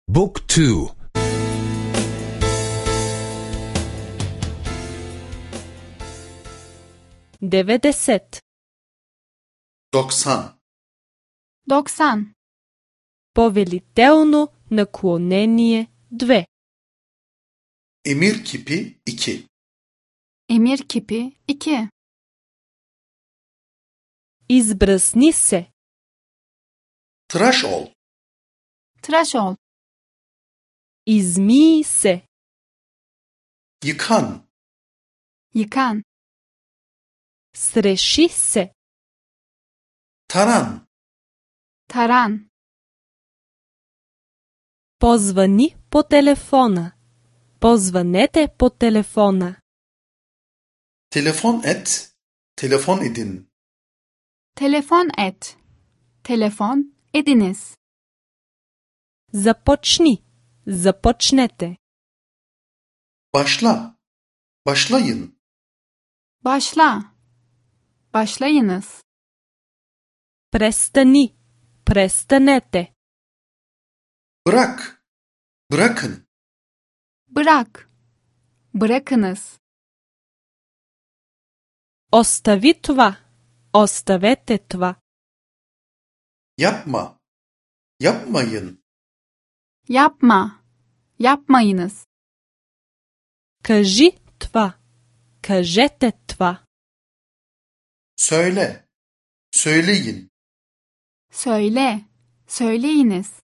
Book 2. 90. 90. 90. Повелително наклонение 2. Emir kipi 2. Emir kipi 2. Избръсни се. Tıraş ol. Tıraş ol. Измий се. Yıkan. Yıkan. Среши се. Taran. Taran. Позвъни по телефона. Позвънете по телефона. Telefon et. Telefon edin. Telefon et. Telefon ediniz. Започни. Започнете. Başla. Başlayın. Başla. Başlayınız. Престани. Престанете. Bırak. Bırakın. Bırak. Bırakınız. Остави това. Оставете това. Yapma. Yapmayın. Yapma. Yapmayınız. Кажи това. Кажете това. Söyle. Söyleyin. Söyle. Söyleyiniz.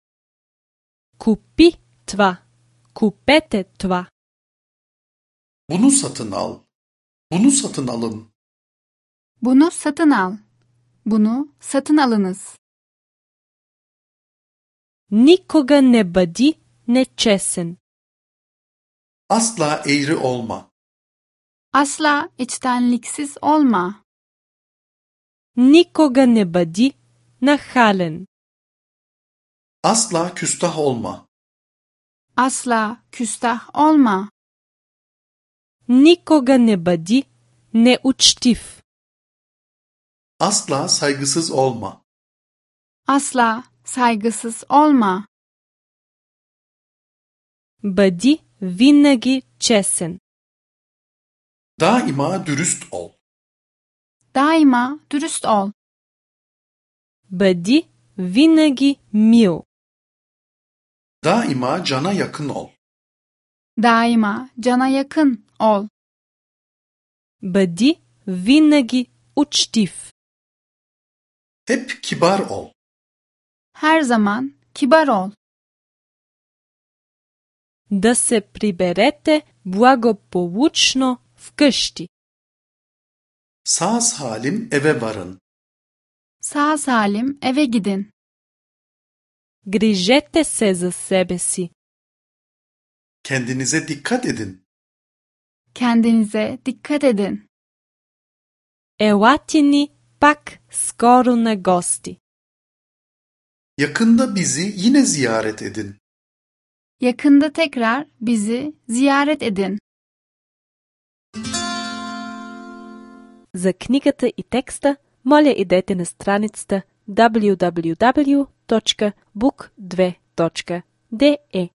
Купи това. Купете това. Bunu satın al. Bunu satın alın. Bunu satın al. Bunu satın alınız. Никога не бъди нечестен. Asla eğri olma. Asla içtenliksiz olma. Никога не бъди нахален. Asla küstah olma. Asla küstah olma. Никога не бъди неучтив. Asla saygısız olma. Asla saygısız olma. Бъди винаги честен. Daima dürüst ol. Daima dürüst ol. Бъди винаги мил. Daima cana yakın ol. Daima cana yakın ol. Бъди винаги учтив. Hep kibar ol. Her zaman kibar ol. Да се приберете благополучно вкъщи. Sağ salim eve varın. Sağ salim eve gidin. Грижете се за себе си. Kendinize dikkat edin. Kendinize dikkat edin. Елате ни пак скоро на гости. Yakında bizi yine ziyaret edin. Yakında tekrar bizi ziyaret edin. За книгата и текста, моля идете на страницата www.book2.de.